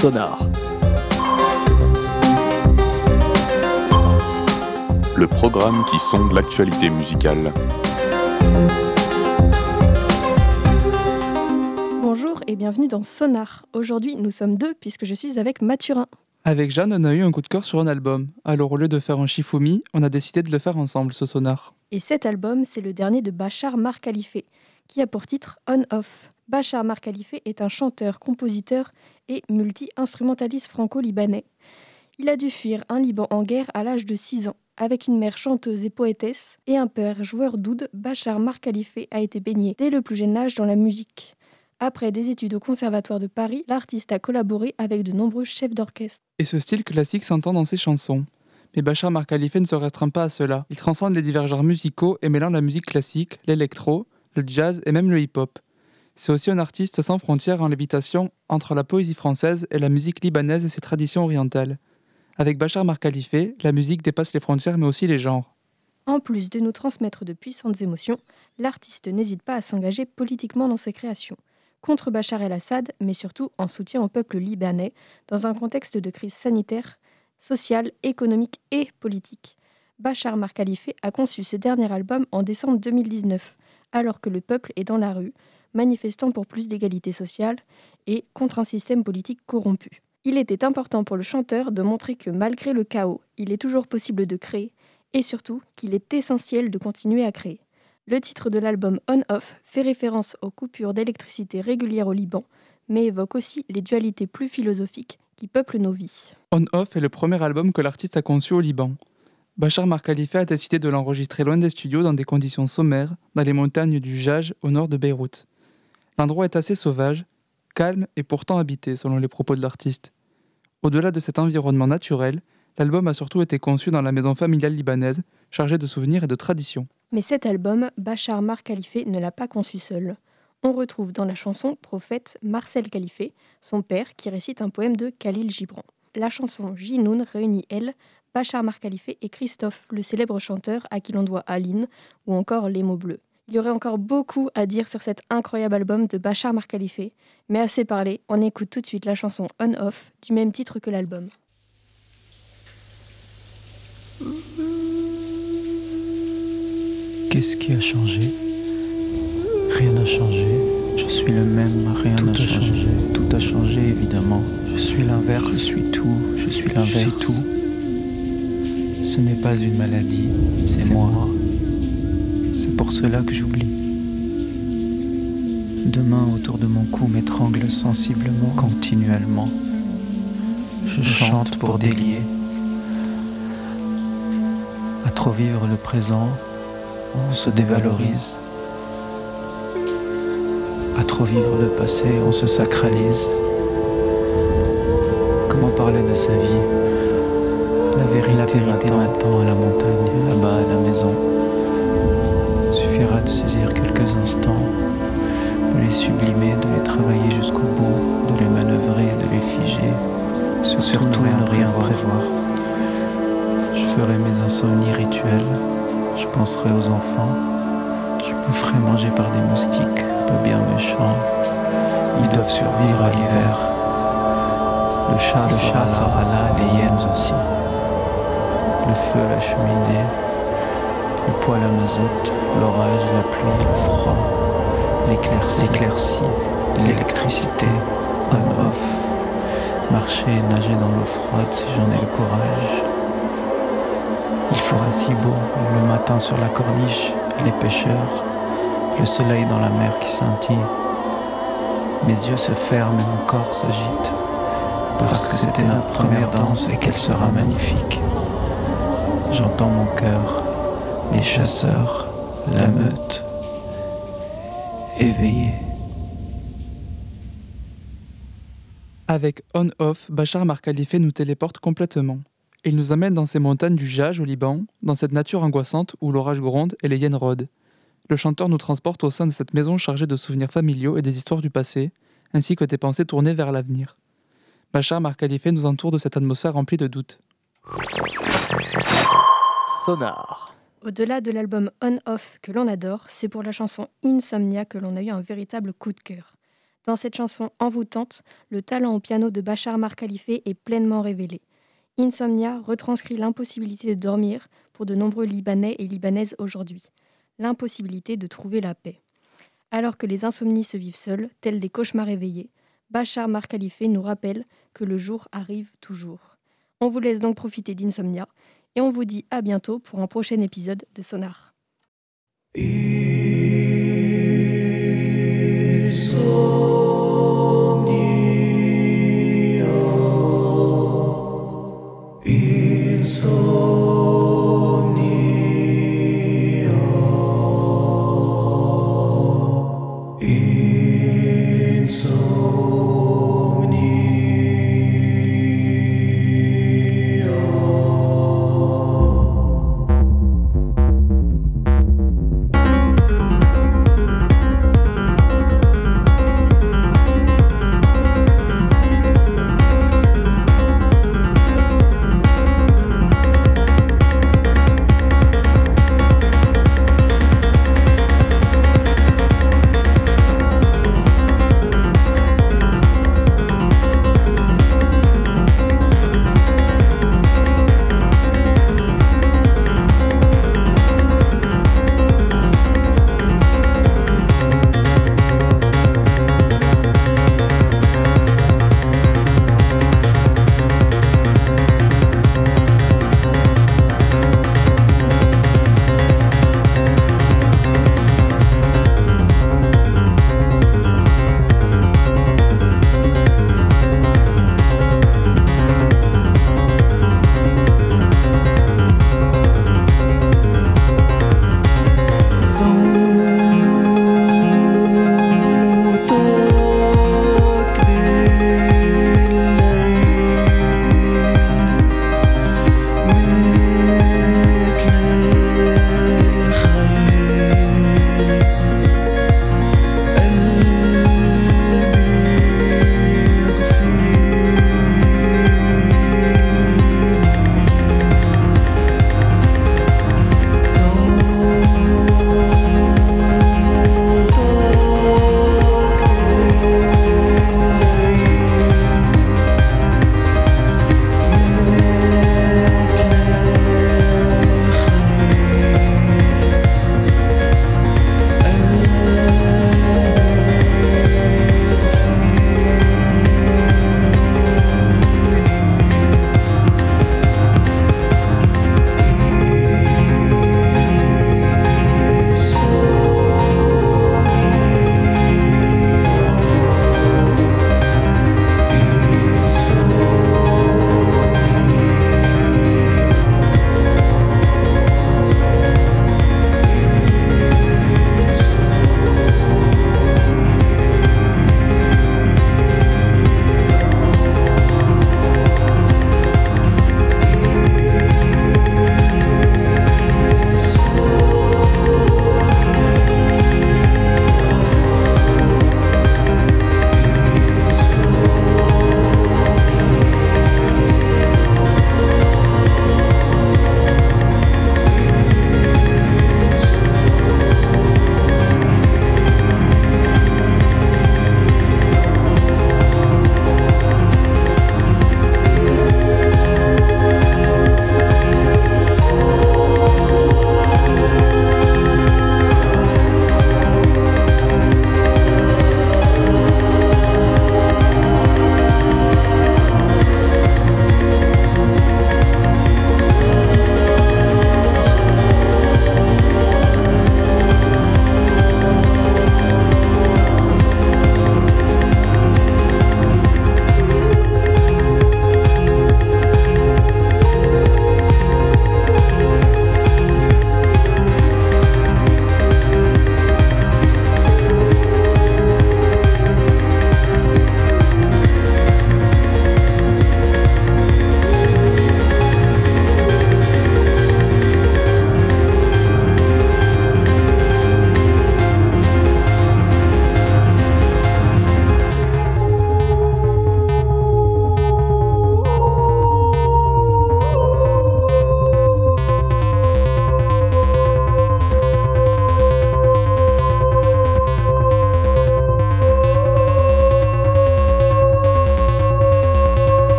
Sonar. Le programme qui sonde l'actualité musicale. Bonjour et bienvenue dans Sonar. Aujourd'hui, nous sommes deux puisque je suis avec Mathurin. Avec Jeanne, on a eu un coup de cœur sur un album. Alors au lieu de faire un Shifumi, on a décidé de le faire ensemble, ce sonar. Et cet album, c'est le dernier de Bachar Mar Khalife, qui a pour titre On Off. Bachar Mar Khalife est un chanteur, compositeur et multi-instrumentaliste franco-libanais. Il a dû fuir un Liban en guerre à l'âge de 6 ans. Avec une mère chanteuse et poétesse et un père joueur d'oud, Bachar Mar Khalife a été baigné dès le plus jeune âge dans la musique. Après des études au Conservatoire de Paris, l'artiste a collaboré avec de nombreux chefs d'orchestre. Et ce style classique s'entend dans ses chansons. Mais Bachar Mar Khalife ne se restreint pas à cela. Il transcende les divers genres musicaux et mêlant la musique classique, l'électro, le jazz et même le hip-hop. C'est aussi un artiste sans frontières en lévitation entre la poésie française et la musique libanaise et ses traditions orientales. Avec Bachar Mar Khalife, la musique dépasse les frontières mais aussi les genres. En plus de nous transmettre de puissantes émotions, l'artiste n'hésite pas à s'engager politiquement dans ses créations. Contre Bachar el-Assad, mais surtout en soutien au peuple libanais, dans un contexte de crise sanitaire, sociale, économique et politique. Bachar Mar Khalife a conçu ce dernier album en décembre 2019, alors que le peuple est dans la rue, manifestant pour plus d'égalité sociale et contre un système politique corrompu. Il était important pour le chanteur de montrer que malgré le chaos, il est toujours possible de créer, et surtout qu'il est essentiel de continuer à créer. Le titre de l'album On Off fait référence aux coupures d'électricité régulières au Liban, mais évoque aussi les dualités plus philosophiques qui peuplent nos vies. On Off est le premier album que l'artiste a conçu au Liban. Bachar Mar Khalife a décidé de l'enregistrer loin des studios dans des conditions sommaires, dans les montagnes du Jaj au nord de Beyrouth. L'endroit est assez sauvage, calme et pourtant habité selon les propos de l'artiste. Au-delà de cet environnement naturel, l'album a surtout été conçu dans la maison familiale libanaise, chargée de souvenirs et de traditions. Mais cet album, Bachar Mar Khalife ne l'a pas conçu seul. On retrouve dans la chanson Prophète Marcel Khalife, son père, qui récite un poème de Khalil Gibran. La chanson Jinoun réunit elle, Bachar Mar Khalife et Christophe, le célèbre chanteur à qui l'on doit Aline ou encore Les mots bleus. Il y aurait encore beaucoup à dire sur cet incroyable album de Bachar Mar Khalife, mais assez parlé, on écoute tout de suite la chanson On Off, du même titre que l'album. Qu'est-ce qui a changé? Rien n'a changé. Je suis le même, rien n'a changé. Tout a changé, évidemment. Je suis l'inverse. Je suis tout. Je suis l'inverse. Je suis tout. Ce n'est pas une maladie, c'est moi. C'est pour cela que j'oublie. Deux mains autour de mon cou m'étranglent sensiblement, continuellement. Je chante pour délier. À trop vivre le présent, on se dévalorise. À trop vivre le passé, on se sacralise. Comment parler de sa vie? La vérité m'attend à la montagne, là-bas à la maison. Suffira de saisir quelques instants, de les sublimer, de les travailler jusqu'au bout, de les manœuvrer, de les figer. Surtout ne rien prévoir. Je ferai mes insomnies rituelles, je penserai aux enfants, je me ferai manger par des moustiques, pas bien méchants. Ils doivent survivre à l'hiver. Le chat sera là, les hyènes aussi. Le feu, la cheminée, le poêle à mazout, l'orage, la pluie, le froid, l'éclaircie, l'électricité, on-off. Marcher et nager dans l'eau froide si j'en ai le courage. Il fera si beau le matin sur la corniche, les pêcheurs, le soleil dans la mer qui scintille. Mes yeux se ferment et mon corps s'agite, parce que c'était notre première danse et qu'elle sera magnifique. J'entends mon cœur, les chasseurs, la meute, éveillés. Avec On Off, Bachar Mar Khalife nous téléporte complètement. Il nous amène dans ces montagnes du Jaj au Liban, dans cette nature angoissante où l'orage gronde et les hyènes rôdent. Le chanteur nous transporte au sein de cette maison chargée de souvenirs familiaux et des histoires du passé, ainsi que des pensées tournées vers l'avenir. Bachar Mar Khalife nous entoure de cette atmosphère remplie de doutes. Sonar. Au-delà de l'album On Off que l'on adore, c'est pour la chanson Insomnia que l'on a eu un véritable coup de cœur. Dans cette chanson envoûtante, le talent au piano de Bachar Mar Khalifé est pleinement révélé. Insomnia retranscrit l'impossibilité de dormir pour de nombreux Libanais et Libanaises aujourd'hui. L'impossibilité de trouver la paix. Alors que les insomnies se vivent seules, tels des cauchemars éveillés, Bachar Mar Khalifé nous rappelle que le jour arrive toujours. On vous laisse donc profiter d'Insomnia et on vous dit à bientôt pour un prochain épisode de Sonar.